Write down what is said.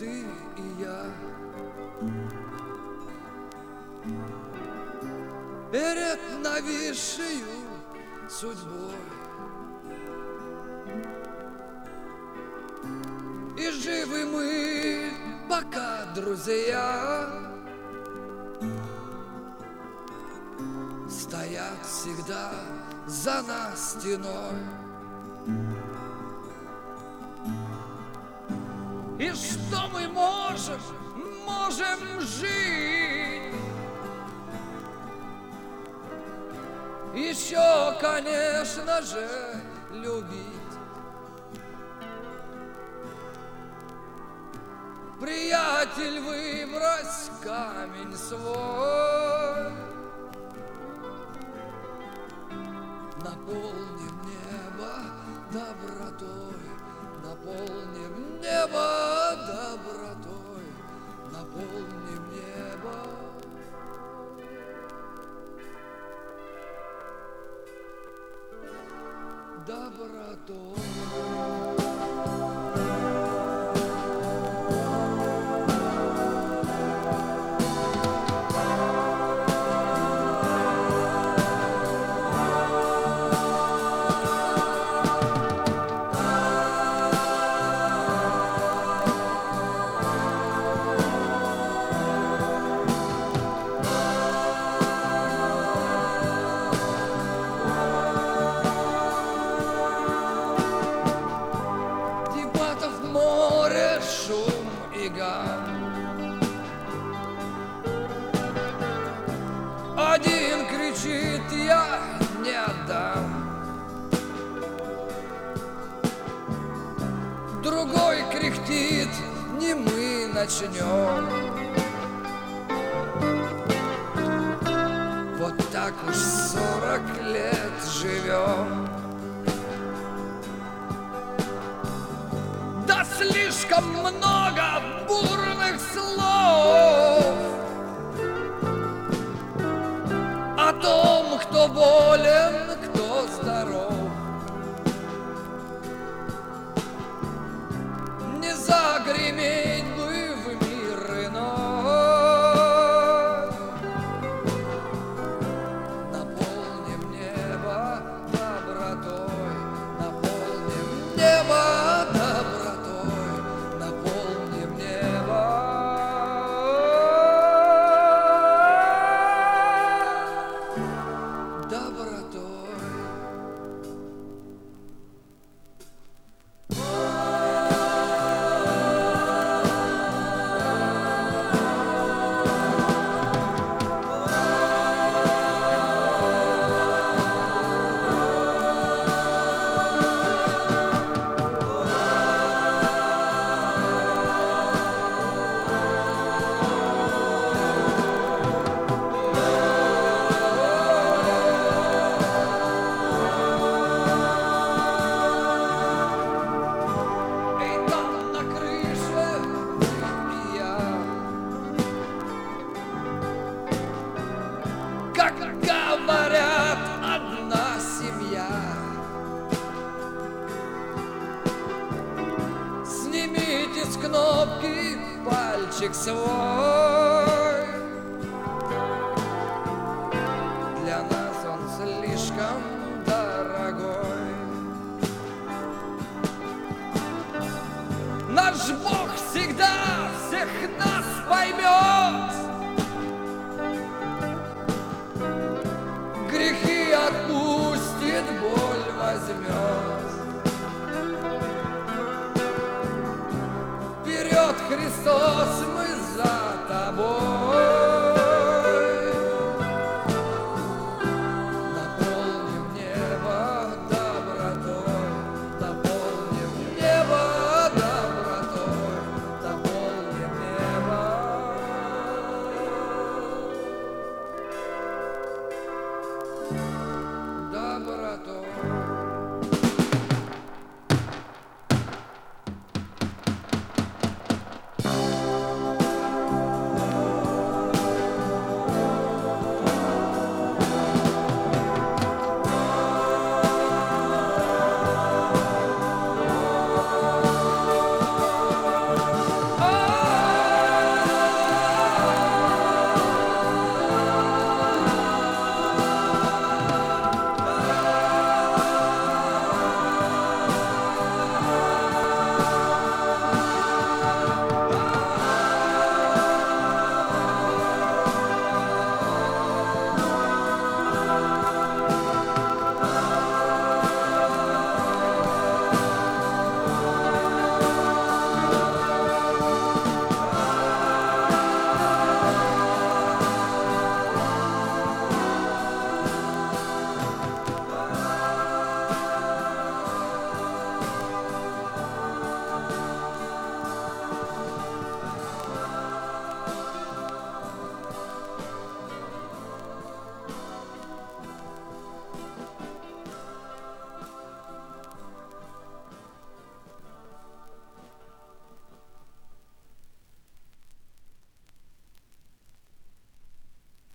ты и я перед нависшей судьбой, и живы мы, пока друзья стоят всегда за нас стеной. И что мы можем жить еще, конечно же, любить. Приятель, выбрось камень свой, наполним небо добротой, наполним небо добротой, наполним небо добротой. Шум и гам, один кричит: я не отдам, другой кряхтит: не мы начнем. Вот так уж 40 лет живем. Да слишком много бурных слов о том, кто болен, кто здоров. Не загреметь бы в мир иной. Наполним небо добротой, наполним небо добротой, наполним небо добротой. Как говорят, одна семья. Снимите с кнопки пальчик свой. Для нас он слишком дорогой. Наш Бог всегда всех нас поймет, грехи отпустит, боль возьмет. Вперед, Христос!